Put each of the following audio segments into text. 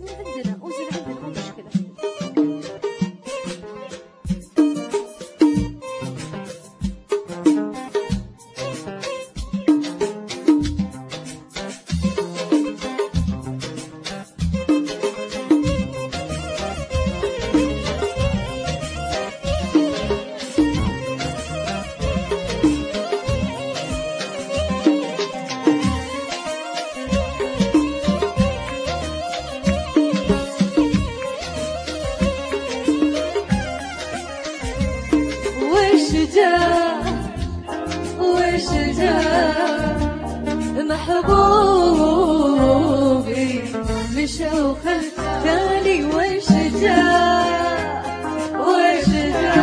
عندنا وزن عندنا مو مشكلة. وش جاء محبوبي مشى وخلاني. وش جاء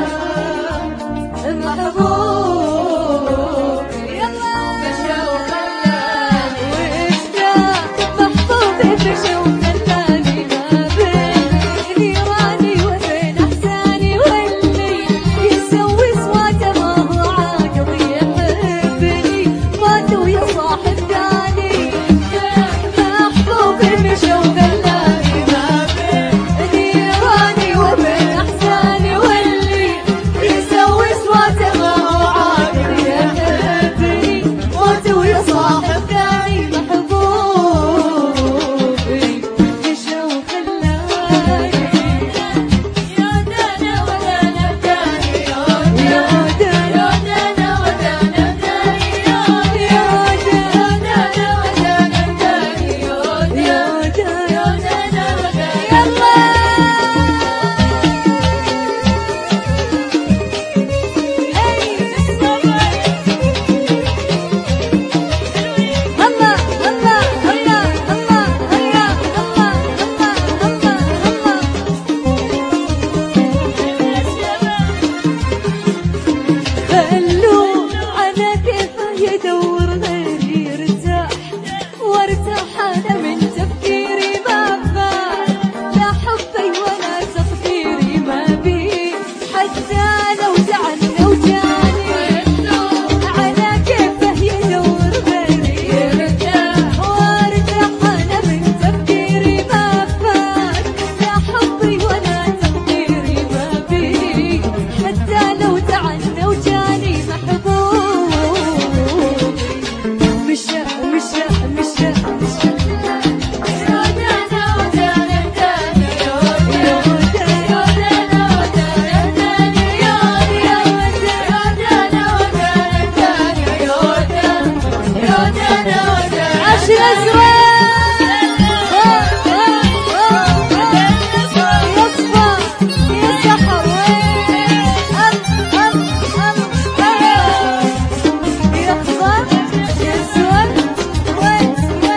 محبوبي مشى وخلاني. وش جاء محبوبي مشى وخلاني ما بين نيراني وبين احزاني واللي يسوي سواته ما هو عاقل يحبني مات ويا صاحب داني. محبوبي مشى وخلاني ما بين نيراني وبين احزاني واللي يسوي سواته ما هو عاقل يحبني مات ويا صاحب داني. محبوبي مشى وخلاني يا دانا ودانا داني يا دانا ودانا داني يا دانا ودانا داني يا دانا ودانا يلا خلوه على كيفه يدور غيري يرتاح وارتاح انا من تفكيري ما فات لا حبي ولا تقديري ما بي حتى لو زعلني وجاني. خلوه على كيفه يدور غيري يرتاح وارتاح انا من تفكيري ما فات لا حبي ولا تقديري ما بي حتى لو زعلني وجاني. محبوبي مشى مشى مشى مشى يا دانا ودانا داني يا دانا ودانا داني يا دانا ودانا داني يا دانا ودانا. عاش يا زوين يصفى يا سحر يا خضر يا زوين وين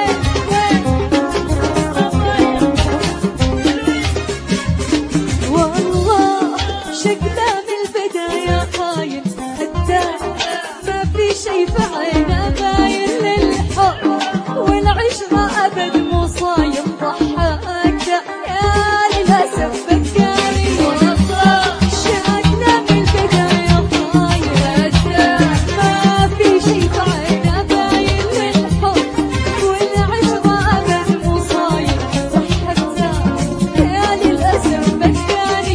والله شكله من البداية خاين حتى ما في شي في عينه باين للحب والعشرة أبد مو صايم ضحكته يا للأسف بكاني. والله شكله من البداية خاين حتى ما في شي في عينه باين للحب والعشرة أبد مو صايم ضحكته يا للأسف بكاني.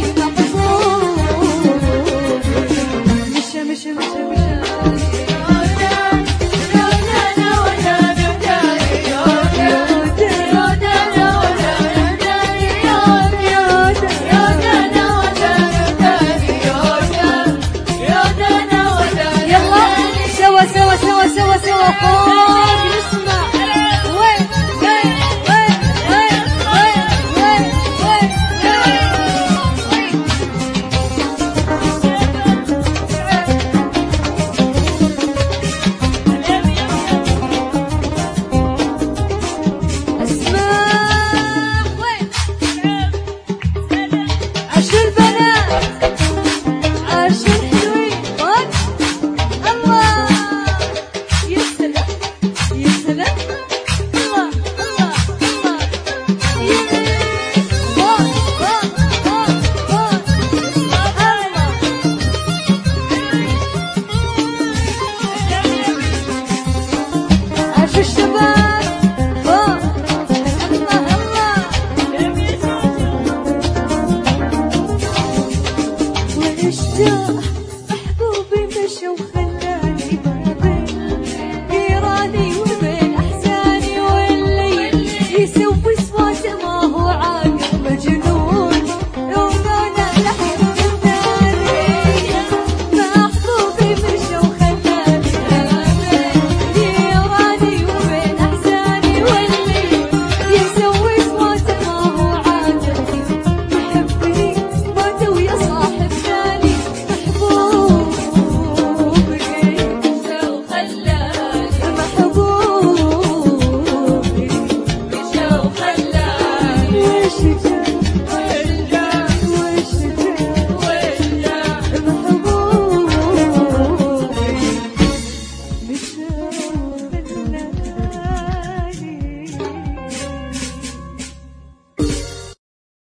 محبوبي مشى مشى مشى مشى وخير